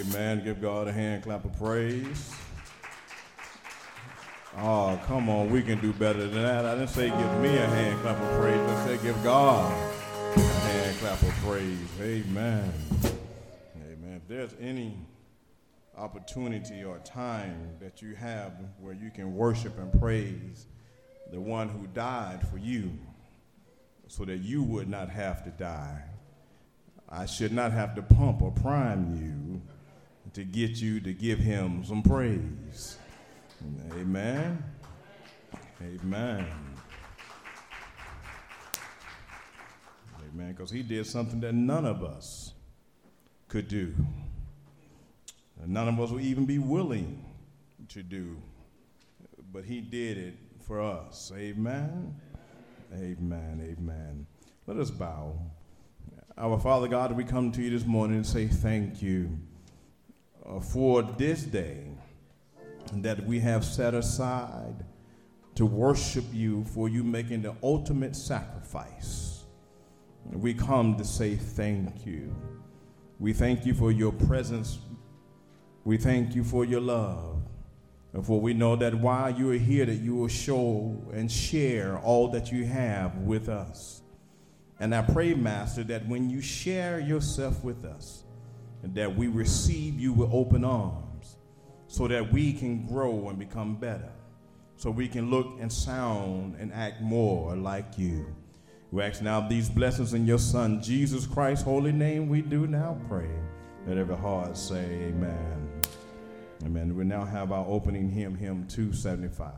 Amen. Give God a hand clap of praise. Oh, come on. We can do better than that. I didn't say give me a hand clap of praise. I said give God a hand clap of praise. Amen. Amen. If there's any opportunity or time that you have where you can worship and praise the one who died for you so that you would not have to die, I should not have to pump or prime you to get you to give him some praise. Amen. Amen. Amen. Because he did something that none of us could do. And none of us would even be willing to do. But he did it for us. Amen. Amen. Amen. Let us bow. Our Father God, we come to you this morning and say thank you for this day that we have set aside to worship you, for you making the ultimate sacrifice. We come to say thank you. We thank you for your presence. We thank you for your love. And for we know that while you are here, that you will show and share all that you have with us. And I pray, Master, that when you share yourself with us, that we receive you with open arms so that we can grow and become better, so we can look and sound and act more like you. We ask now these blessings in your Son, Jesus Christ's holy name, we do now pray. Let every heart say amen. Amen. We now have our opening hymn, hymn 275.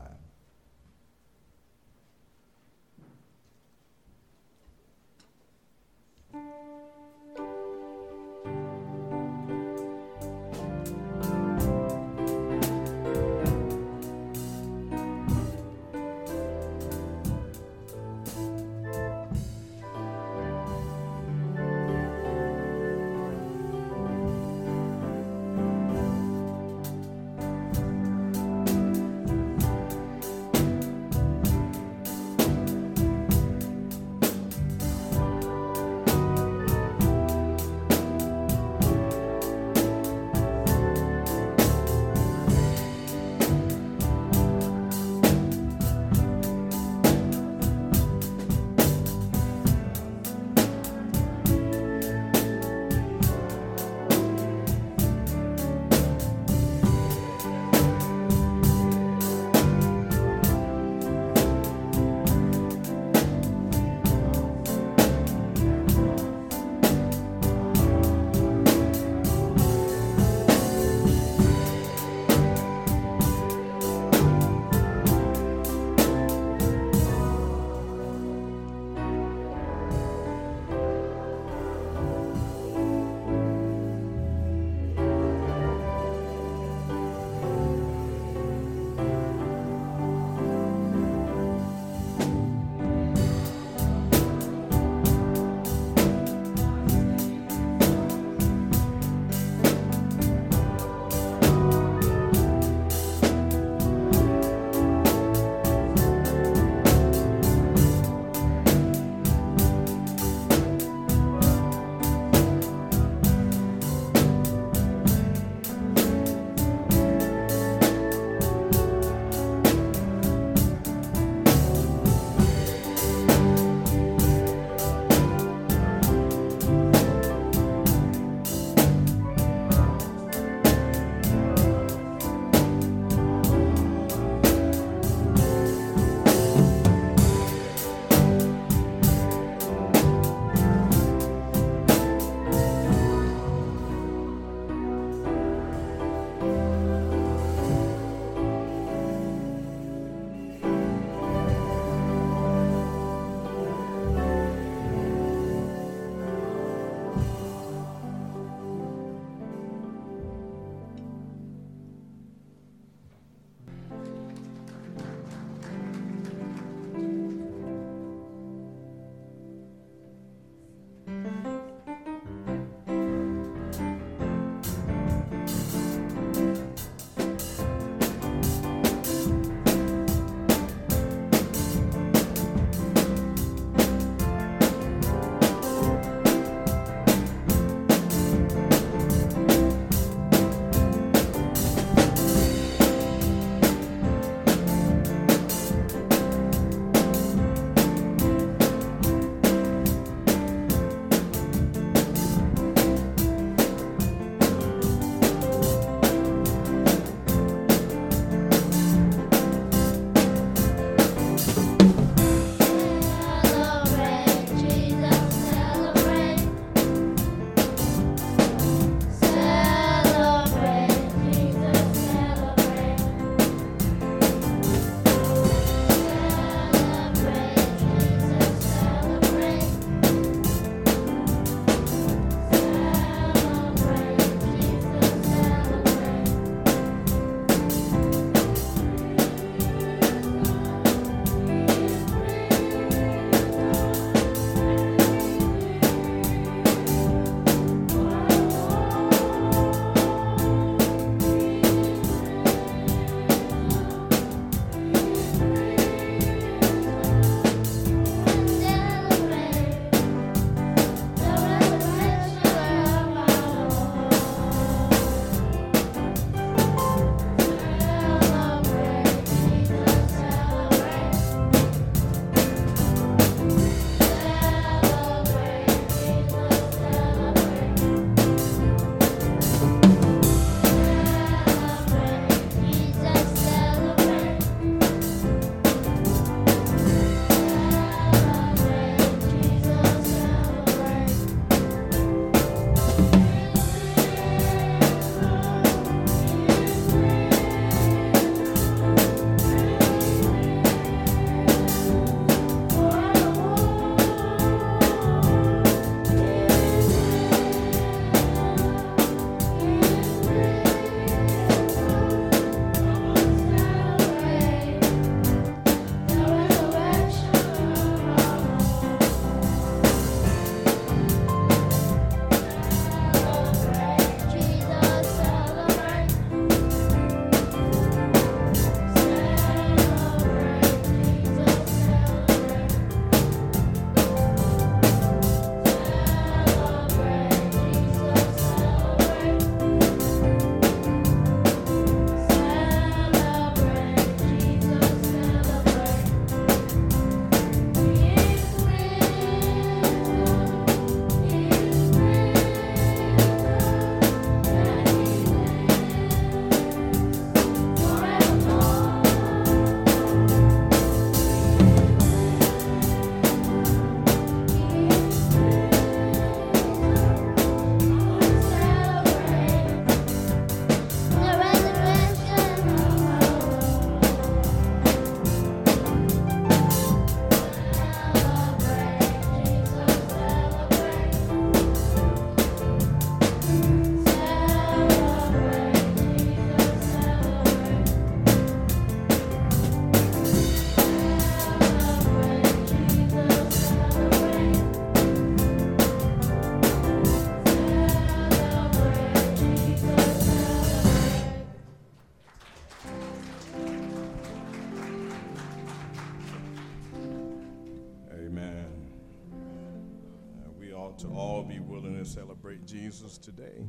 to all be willing to celebrate Jesus today.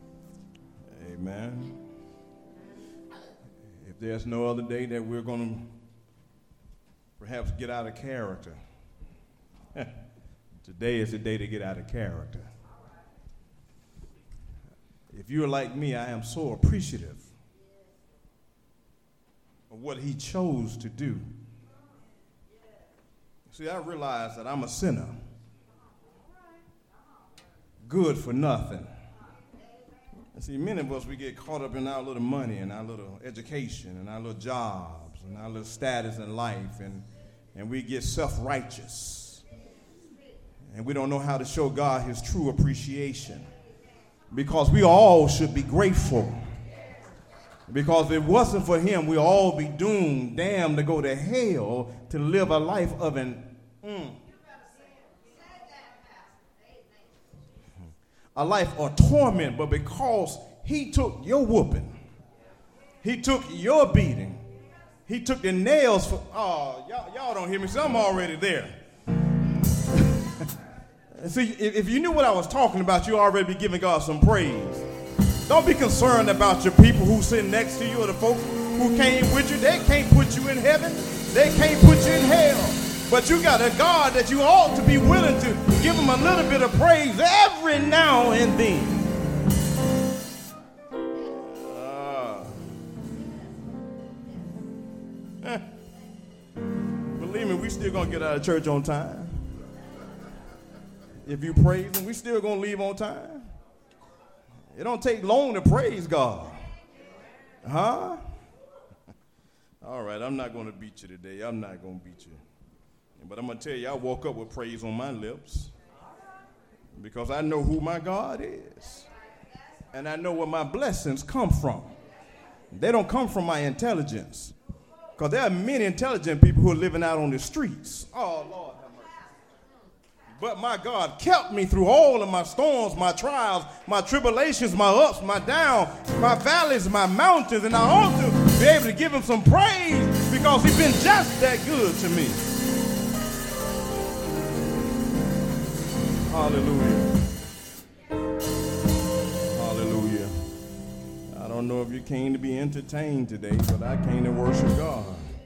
Amen. If there's no other day that we're going to perhaps get out of character, today is the day to get out of character. If you're like me, I am so appreciative of what he chose to do. See, I realize that I'm a sinner, good for nothing. And see, many of us, we get caught up in our little money and our little education and our little jobs and our little status in life, and we get self-righteous. And we don't know how to show God his true appreciation, because we all should be grateful. Because if it wasn't for him, we'd all be doomed, damned to go to hell, to live a life of a life of torment. But because he took your whooping, he took your beating, he took the nails for, y'all don't hear me, so I'm already there. See, if you knew what I was talking about, you already be giving God some praise. Don't be concerned about your people who sit next to you or the folks who came with you. They can't put you in heaven. They can't put you in hell. But you got a God that you ought to be willing to give him a little bit of praise every now and then. Believe me, we still going to get out of church on time. If you praise him, we still going to leave on time. It don't take long to praise God. Huh? All right, I'm not going to beat you today. I'm not going to beat you. But I'm going to tell you, I woke up with praise on my lips because I know who my God is. And I know where my blessings come from. They don't come from my intelligence, because there are many intelligent people who are living out on the streets. Oh, Lord. But my God kept me through all of my storms, my trials, my tribulations, my ups, my downs, my valleys, my mountains. And I ought to be able to give him some praise because he's been just that good to me. Hallelujah. Hallelujah. I don't know if you came to be entertained today, but I came to worship God.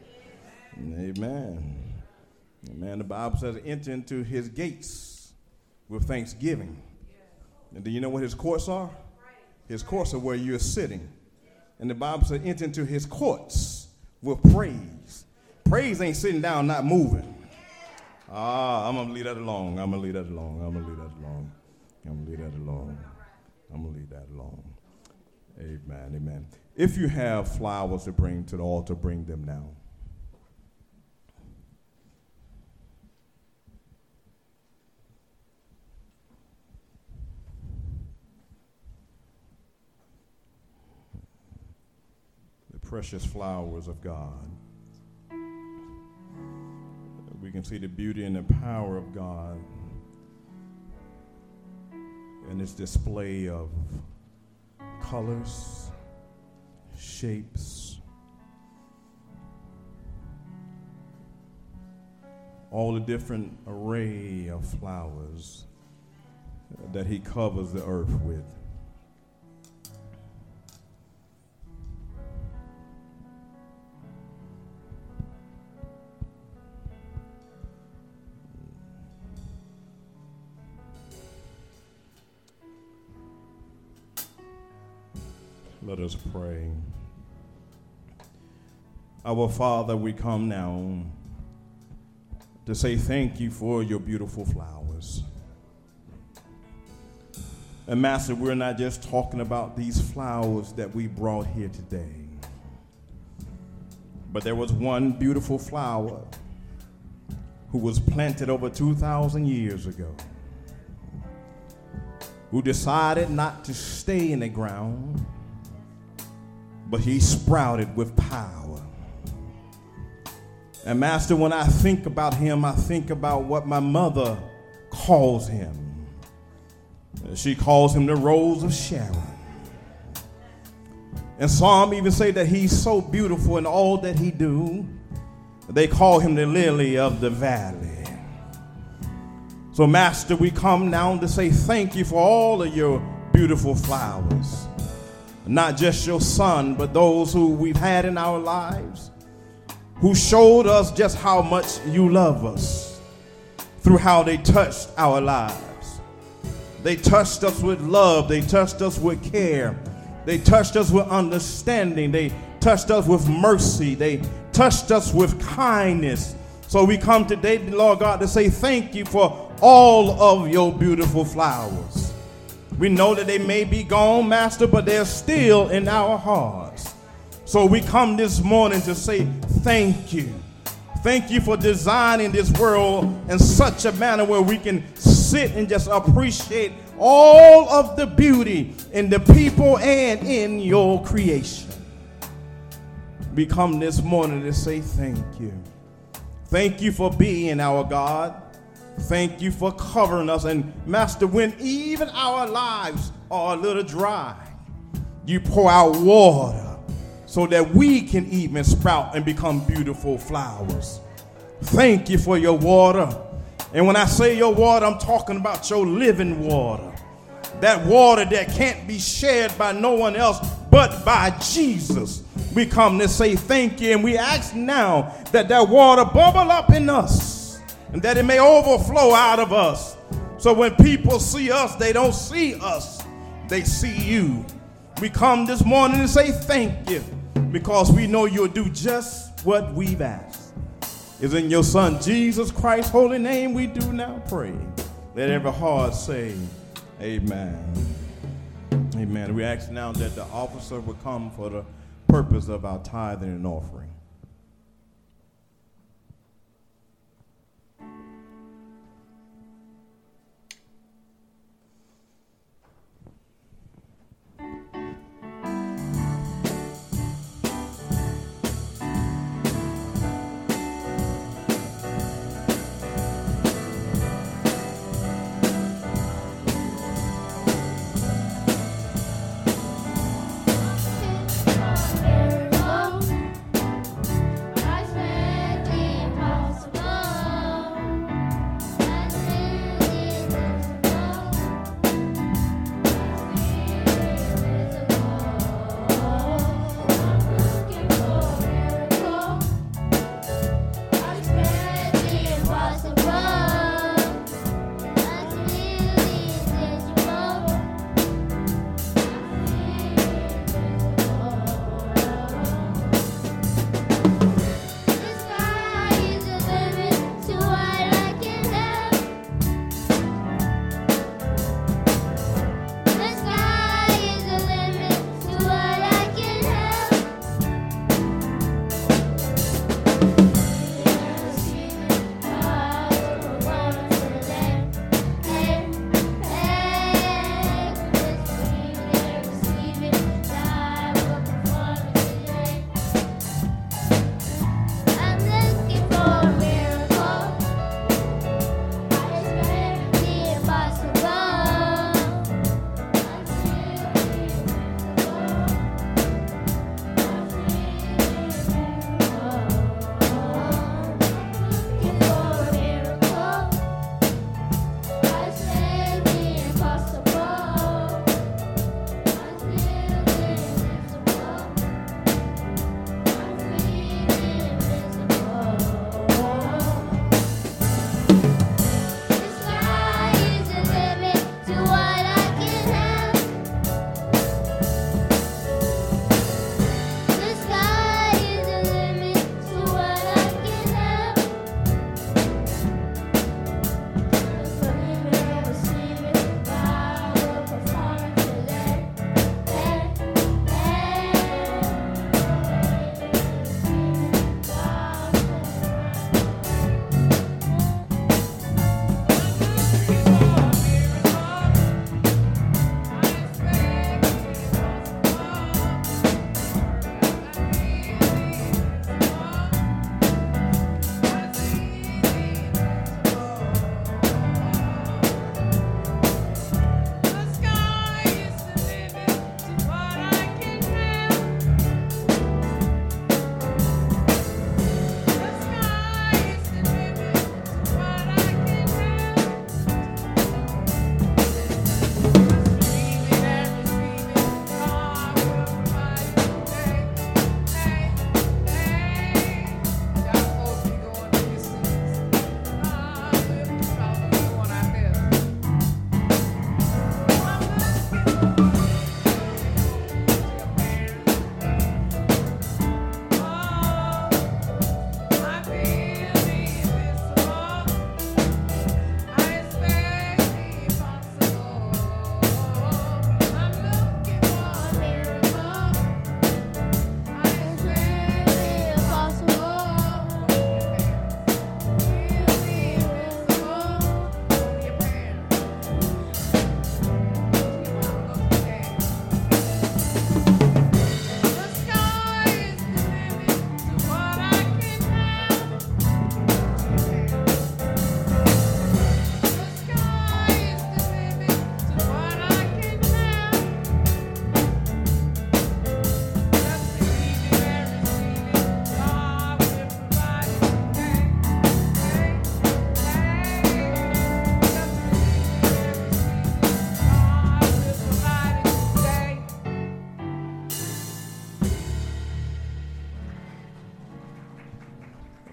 Amen. Amen. The Bible says, enter into his gates with thanksgiving. And do you know what his courts are? His courts are where you're sitting. And the Bible says, enter into his courts with praise. Praise ain't sitting down, not moving. I'm going to leave that alone. I'm going to leave that alone. I'm going to leave that alone. I'm going to leave that alone. I'm going to leave that alone. Amen. Amen. If you have flowers to bring to the altar, bring them now. Precious flowers of God. We can see the beauty and the power of God in this display of colors, shapes, all the different array of flowers that he covers the earth with. Let us pray. Our Father, we come now to say thank you for your beautiful flowers. And Master, we're not just talking about these flowers that we brought here today, but there was one beautiful flower who was planted over 2,000 years ago, who decided not to stay in the ground, but he sprouted with power. And Master, when I think about him, I think about what my mother calls him. She calls him the Rose of Sharon. And some even say that he's so beautiful in all that he do. They call him the Lily of the Valley. So, Master, we come now to say thank you for all of your beautiful flowers. Not just your son, but those who we've had in our lives, who showed us just how much you love us through how they touched our lives. They touched us with love. They touched us with care. They touched us with understanding. They touched us with mercy. They touched us with kindness. So we come today, Lord God, to say thank you for all of your beautiful flowers. We know that they may be gone, Master, but they're still in our hearts. So we come this morning to say thank you. Thank you for designing this world in such a manner where we can sit and just appreciate all of the beauty in the people and in your creation. We come this morning to say thank you. Thank you for being our God. Thank you for covering us. And Master, when even our lives are a little dry, you pour out water so that we can even sprout and become beautiful flowers. Thank you for your water. And when I say your water, I'm talking about your living water. That water that can't be shared by no one else but by Jesus. We come to say thank you, and we ask now that that water bubble up in us and that it may overflow out of us. So when people see us, they don't see us, they see you. We come this morning to say thank you because we know you'll do just what we've asked. It's in your son Jesus Christ's holy name we do now pray. Let every heart say amen. Amen. We ask now that the officer will come for the purpose of our tithing and offering.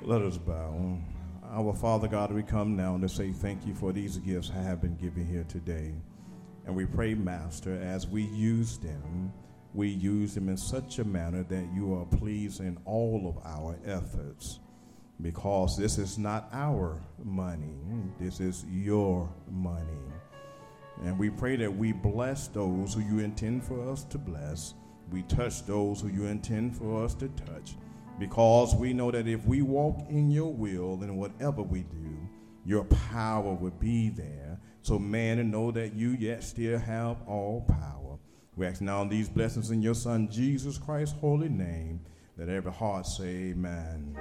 Let us bow. Our Father God, we come now to say thank you for these gifts I have been given here today. And we pray, Master, as we use them in such a manner that you are pleased in all of our efforts. Because this is not our money, this is your money. And we pray that we bless those who you intend for us to bless. We touch those who you intend for us to touch. Because we know that if we walk in your will in whatever we do, your power will be there. So man to know that you yet still have all power. We ask now these blessings in your Son, Jesus Christ's holy name, that every heart say amen.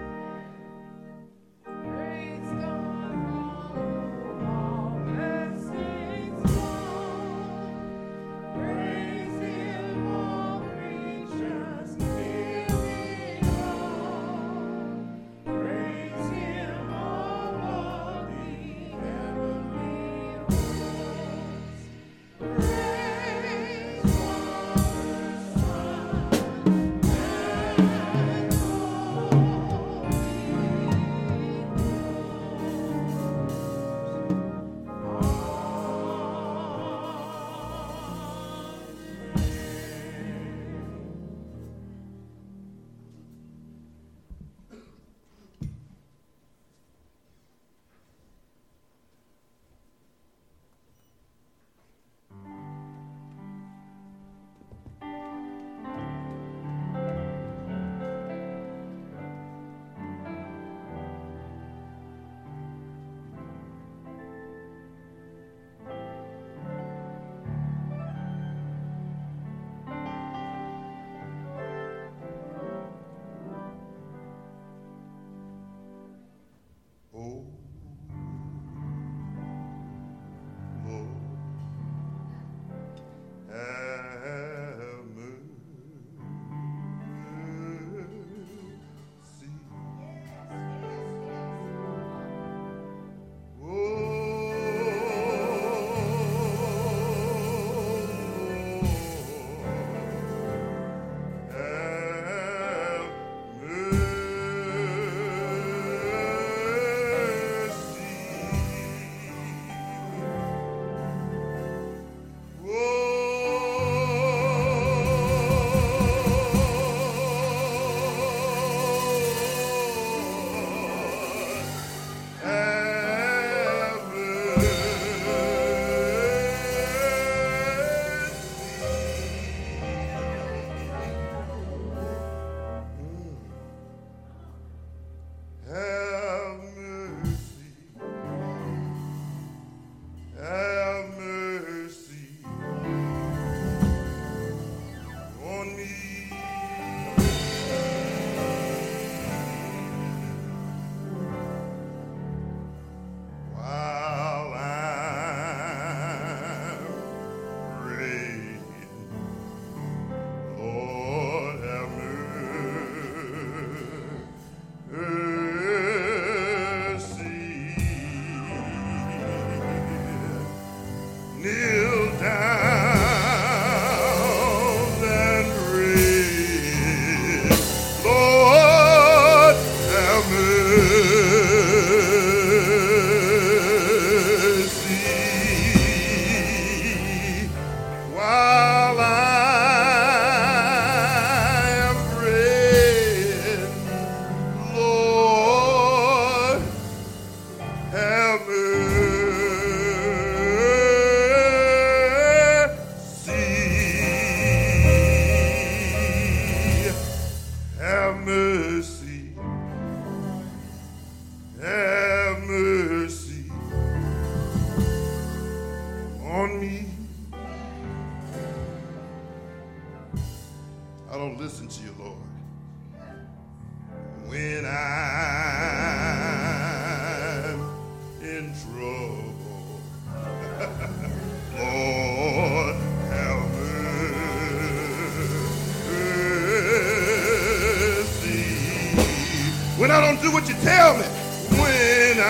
When I don't do what you tell me, when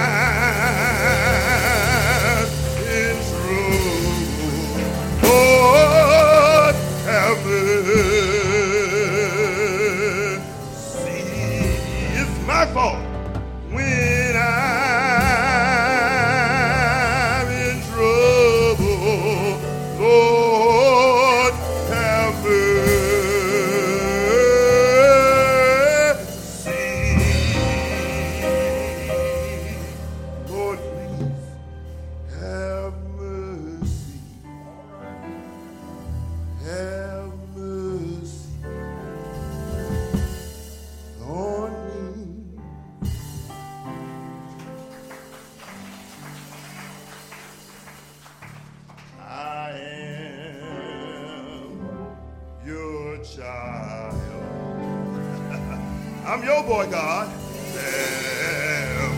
I'm in trouble, Lord, have mercy. It's my fault. have mercy on me. I am your child. I'm your boy, God. Have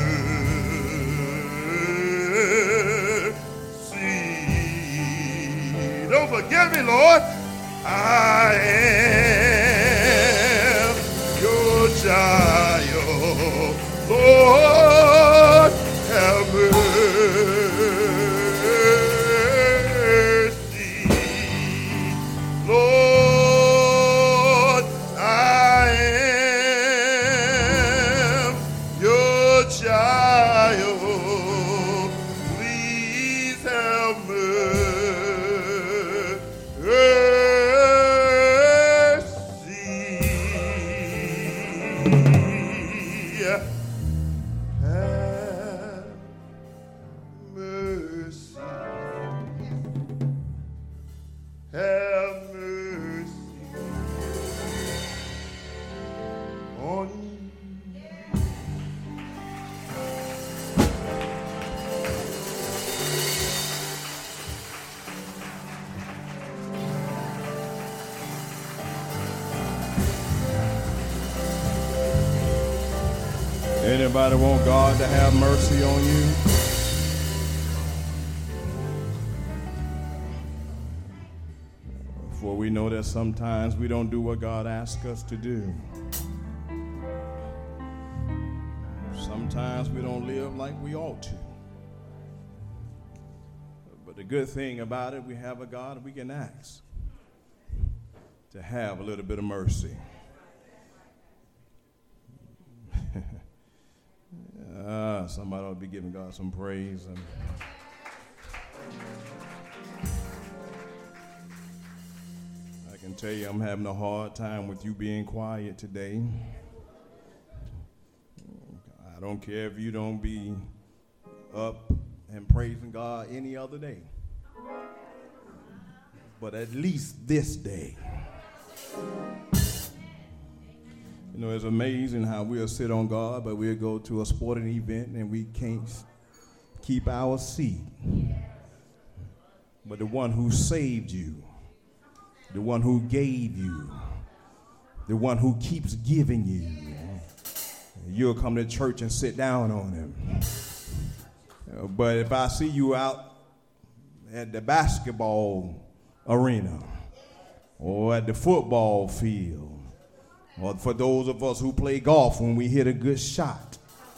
mercy. Don't forget me, Lord. I am your child. Lord, have mercy. Lord, I am your child. Please have mercy. Have mercy. Have mercy on me. Anybody want God to have mercy on you? For we know that sometimes we don't do what God asks us to do. Sometimes we don't live like we ought to. But the good thing about it, we have a God we can ask to have a little bit of mercy. Somebody ought to be giving God some praise. And I can tell you I'm having a hard time with you being quiet today. I don't care if you don't be up and praising God any other day. But at least this day. You know, it's amazing how we'll sit on God, but we'll go to a sporting event and we can't keep our seat. But the one who saved you, the one who gave you, the one who keeps giving you, you'll come to church and sit down on him. But if I see you out at the basketball arena or at the football field, or for those of us who play golf when we hit a good shot,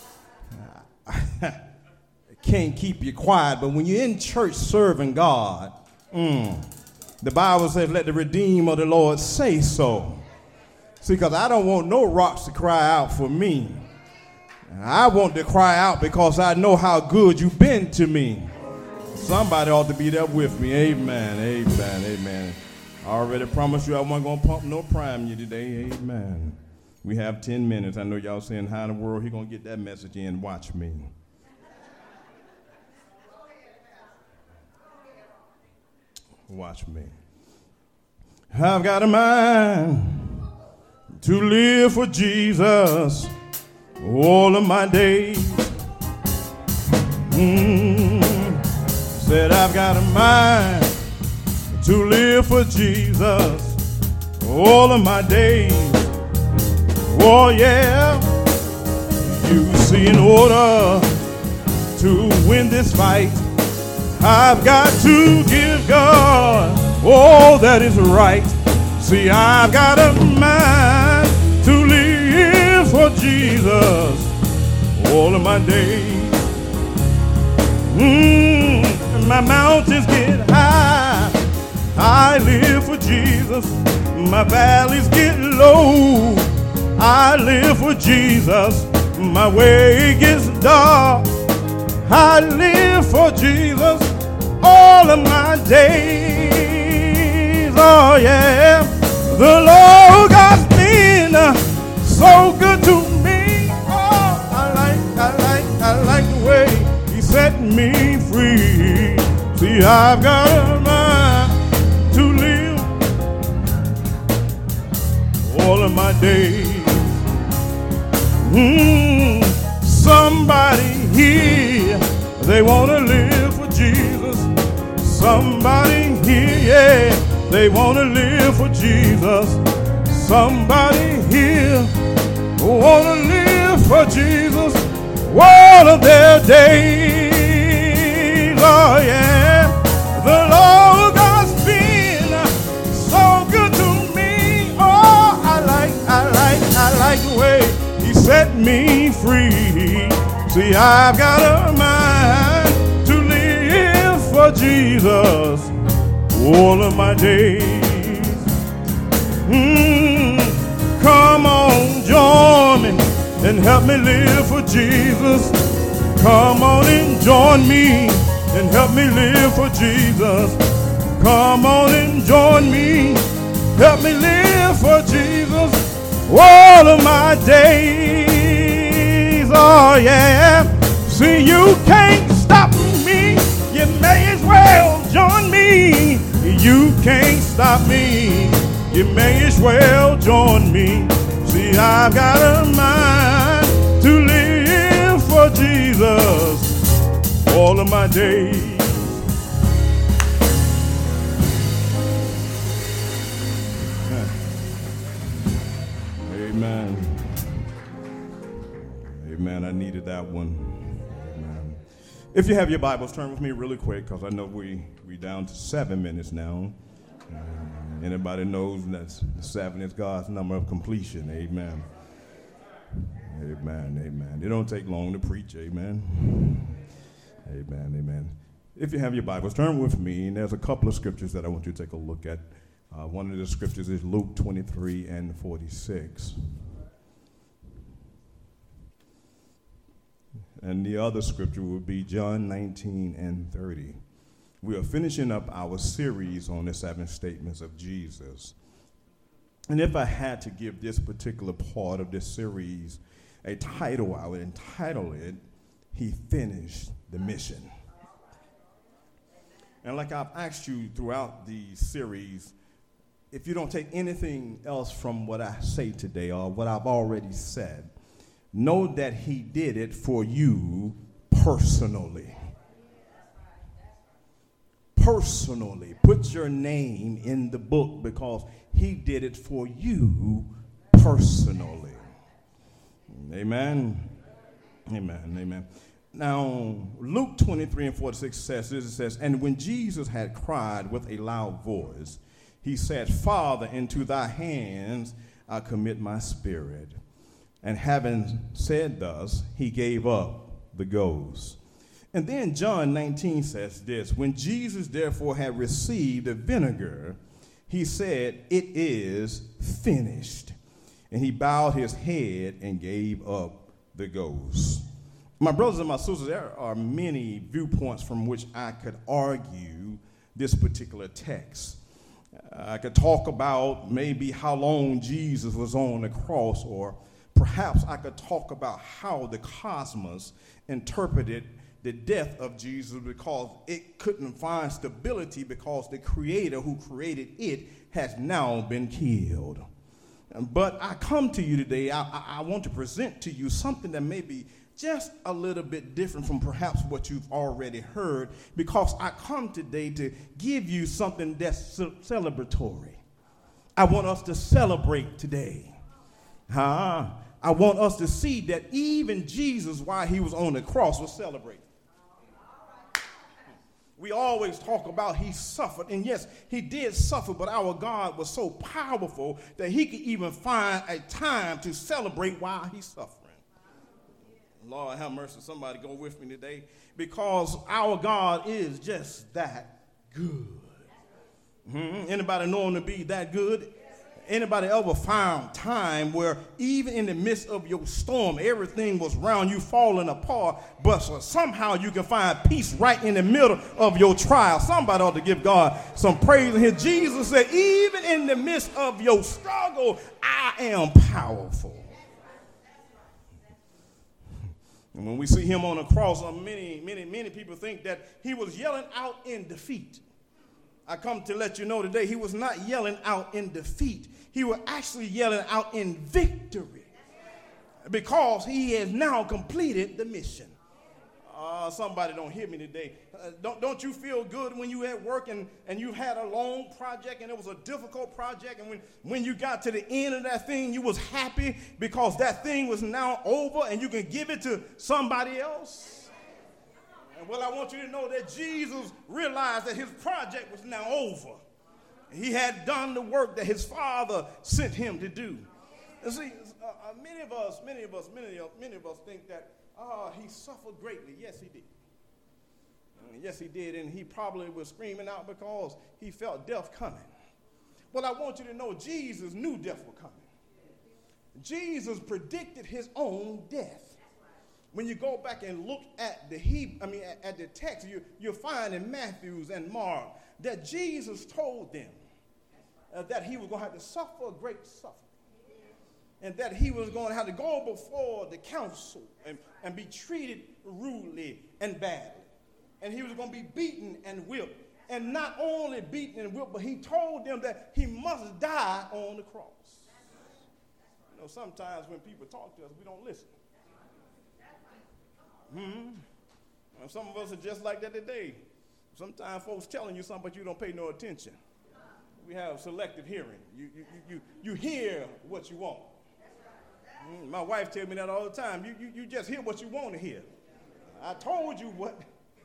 can't keep you quiet. But when you're in church serving God, the Bible says, let the redeemed of the Lord say so. See, because I don't want no rocks to cry out for me. I want to cry out because I know how good you've been to me. Somebody ought to be there with me. Amen, amen, amen. I already promised you I wasn't going to pump no prime you today. Amen. We have 10 minutes. I know y'all saying, how in the world he going to get that message in? Watch me. Watch me. I've got a mind to live for Jesus all of my days. Said I've got a mind to live for Jesus all of my days. Oh yeah. You see, in order to win this fight, I've got to give God all that is right. See, I've got a mind to live for Jesus all of my days. My mountains get high, I live for Jesus. My valleys get low, I live for Jesus. My way gets dark, I live for Jesus all of my days. Oh yeah, the Lord God's been so good to me. Oh, I like the way He set me free. See, I've got a mind to live Somebody here, yeah, they want to live for Jesus. Somebody here want to live for Jesus all of their days. Oh, yeah, the Lord God's been so good to me. Oh, I like the way He set me free. See, I've got a mind to live for Jesus all of my days. Come on, join me and help me live for Jesus. Come on and join me and help me live for Jesus. Come on and join me, help me live for Jesus all of my days. Oh yeah, see, you can't stop me. You may as well join me. You can't stop me. You may as well join me. See, I've got a mind to live for Jesus all of my days. Amen. Amen. I needed that one. Amen. If you have your Bibles, turn with me really quick, because I know we down to 7 minutes now. Anybody knows that 7 is God's number of completion. Amen. Amen. Amen. It don't take long to preach. Amen. Amen. Amen. If you have your Bibles, turn with me, and there's a couple of scriptures that I want you to take a look at. One of the scriptures is Luke 23 and 46. And the other scripture would be John 19 and 30. We are finishing up our series on the 7 statements of Jesus. And if I had to give this particular part of this series a title, I would entitle it, He Finished the Mission. And like I've asked you throughout the series, if you don't take anything else from what I say today or what I've already said, know that He did it for you personally. Personally. Put your name in the book, because He did it for you personally. Amen. Amen. Amen. Now, Luke 23 and 46 says, it says, and when Jesus had cried with a loud voice, He said, Father, into thy hands I commit my spirit. And having said thus, He gave up the ghost. And then John 19 says this, when Jesus therefore had received the vinegar, He said, it is finished. And He bowed His head and gave up the ghost. My brothers and my sisters, there are many viewpoints from which I could argue this particular text. I could talk about maybe how long Jesus was on the cross, or perhaps I could talk about how the cosmos interpreted the death of Jesus, because it couldn't find stability because the creator who created it has now been killed. But I come to you today, I want to present to you something that may be just a little bit different from perhaps what you've already heard, because I come today to give you something that's celebratory. I want us to celebrate today. I want us to see that even Jesus, while He was on the cross, was celebrating. We always talk about He suffered, and yes, He did suffer, but our God was so powerful that He could even find a time to celebrate while He's suffering. Lord have mercy, somebody go with me today, because our God is just that good. Anybody know Him to be that good? Anybody ever found time where even in the midst of your storm, everything was around you falling apart, but somehow you can find peace right in the middle of your trial? Somebody ought to give God some praise in here. Jesus said, even in the midst of your struggle, I am powerful. And when we see Him on the cross, many people think that He was yelling out in defeat. I come to let you know today, He was not yelling out in defeat. He was actually yelling out in victory, because He has now completed the mission. Somebody don't hear me today. Don't you feel good when you at work and you had a long project and it was a difficult project, and when you got to the end of that thing, you was happy because that thing was now over and you can give it to somebody else? And well, I want you to know that Jesus realized that his project was now over. He had done the work that his Father sent him to do. And see, many of us think that he suffered greatly. Yes, he did. Yes, he did, and he probably was screaming out because he felt death coming. Well, I want you to know Jesus knew death was coming. Jesus predicted his own death. When you go back and look at at the text, you'll find in Matthew and Mark that Jesus told them that he was going to have to suffer a great suffering, and that he was going to have to go before the council and be treated rudely and badly. And he was going to be beaten and whipped. And not only beaten and whipped, but he told them that he must die on the cross. You know, sometimes when people talk to us, we don't listen. Some of us are just like that today. Sometimes folks telling you something, but you don't pay no attention. We have selective hearing. You hear what you want. My wife tells me that all the time. You just hear what you want to hear. I told you what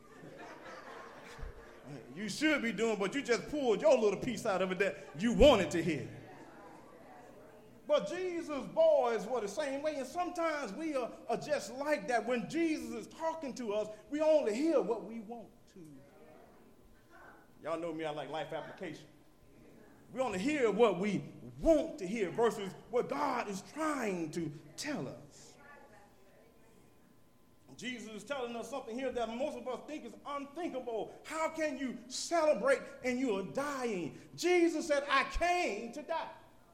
you should be doing, but you just pulled your little piece out of it that you wanted to hear. But Jesus' boys were the same way, and sometimes we are just like that. When Jesus is talking to us, we only hear what we want to. Y'all know me, I like life application. We only hear what we want to hear versus what God is trying to tell us. Jesus is telling us something here that most of us think is unthinkable. How can you celebrate and you are dying? Jesus said, I came to die.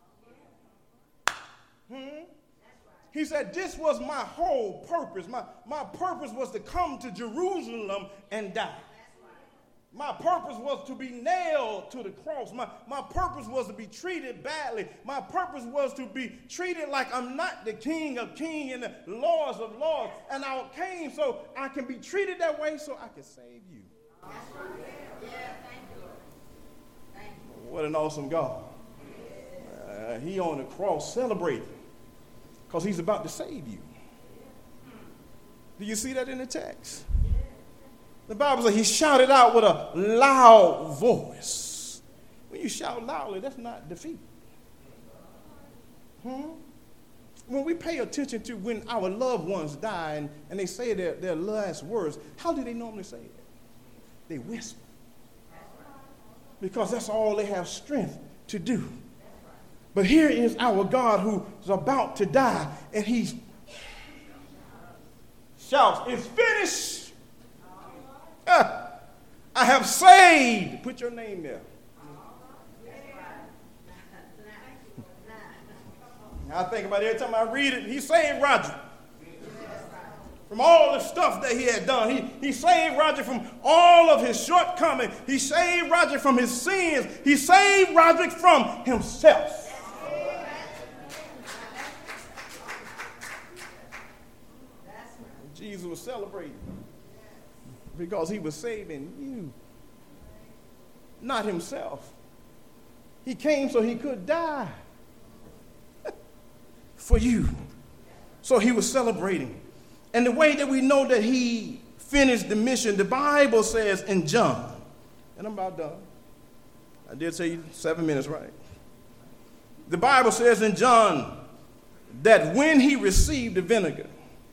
He said, this was my whole purpose. My purpose was to come to Jerusalem and die. My purpose was to be nailed to the cross. My purpose was to be treated badly. My purpose was to be treated like I'm not the King of kings and the Lords of lords. And I came so I can be treated that way so I can save you. What an awesome God. He on the cross celebrating because he's about to save you. Do you see that in the text? The Bible says he shouted out with a loud voice. When you shout loudly, that's not defeat. When we pay attention to when our loved ones die and they say their last words, how do they normally say it? They whisper. Because that's all they have strength to do. But here is our God who is about to die, and he shouts, it's finished. I have saved. Put your name there. I think about it every time I read it. He saved Roger from all the stuff that he had done. He saved Roger from all of his shortcomings. He saved Roger from his sins. He saved Roger from himself. Jesus was celebrating because he was saving you, not himself. He came so he could die for you. So he was celebrating. And the way that we know that he finished the mission, the Bible says in John, and I'm about done. I did say 7 minutes, right? The Bible says in John that when he received the vinegar,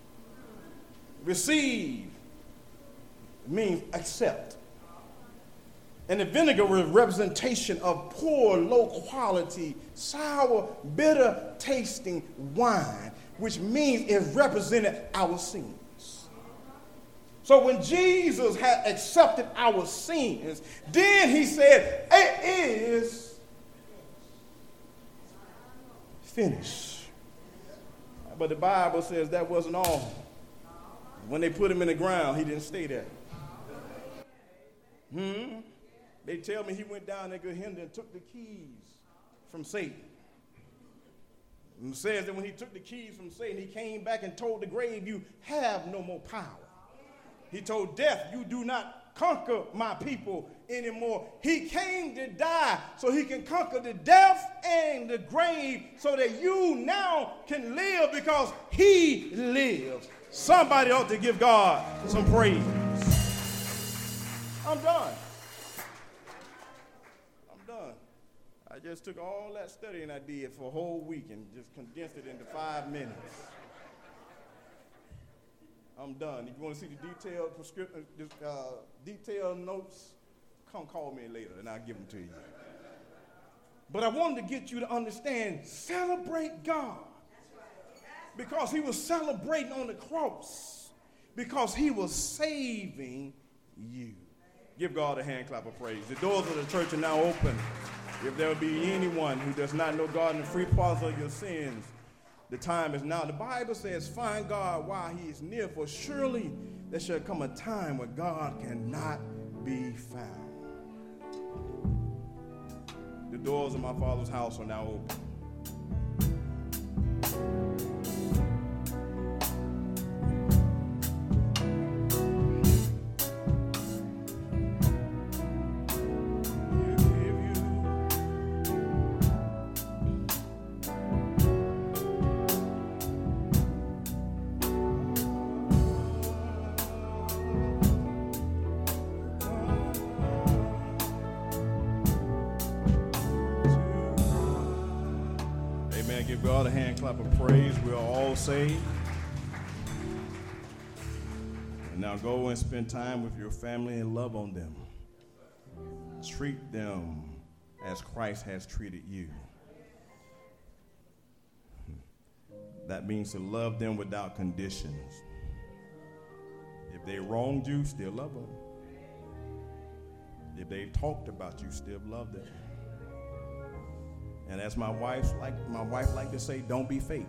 receive means accept. And the vinegar was a representation of poor, low quality, sour, bitter tasting wine, which means it represented our sins. So when Jesus had accepted our sins, then he said, it is finished. But the Bible says that wasn't all. When they put him in the ground, he didn't stay there. They tell me he went down to Gehenna and took the keys from Satan. And it says that when he took the keys from Satan, he came back and told the grave, you have no more power. He told death, you do not conquer my people anymore. He came to die so he can conquer the death and the grave so that you now can live because he lives. Somebody ought to give God some praise. I'm done. I just took all that studying I did for a whole week and just condensed it into 5 minutes. I'm done. If you want to see the detailed prescription, detailed notes, come call me later and I'll give them to you. But I wanted to get you to understand, celebrate God. Because he was celebrating on the cross. Because he was saving you. Give God a hand clap of praise. The doors of the church are now open. If there be anyone who does not know God and the free pardon of your sins, the time is now. The Bible says, find God while he is near, for surely there shall come a time when God cannot be found. The doors of my Father's house are now open. Give God a hand clap of praise. We're all saved. And now go and spend time with your family and love on them. Treat them as Christ has treated you. That means to love them without conditions. If they wronged you, still love them. If they talked about you, still love them. And as my wife like to say, don't be fake.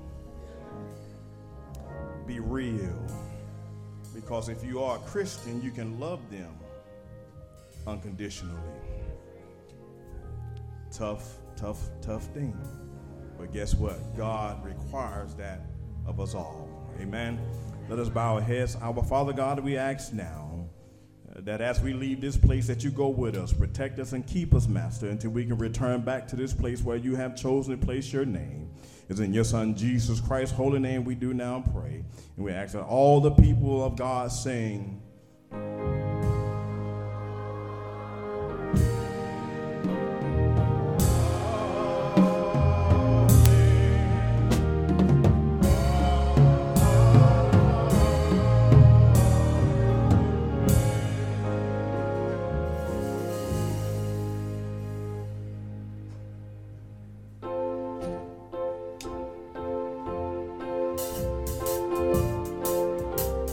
Be real. Because if you are a Christian, you can love them unconditionally. Tough thing. But guess what? God requires that of us all. Amen. Let us bow our heads. Our Father God, we ask now that as we leave this place, that you go with us, protect us and keep us, Master, until we can return back to this place where you have chosen to place your name. It's in your Son, Jesus Christ's holy name we do now pray. And we ask that all the people of God saying,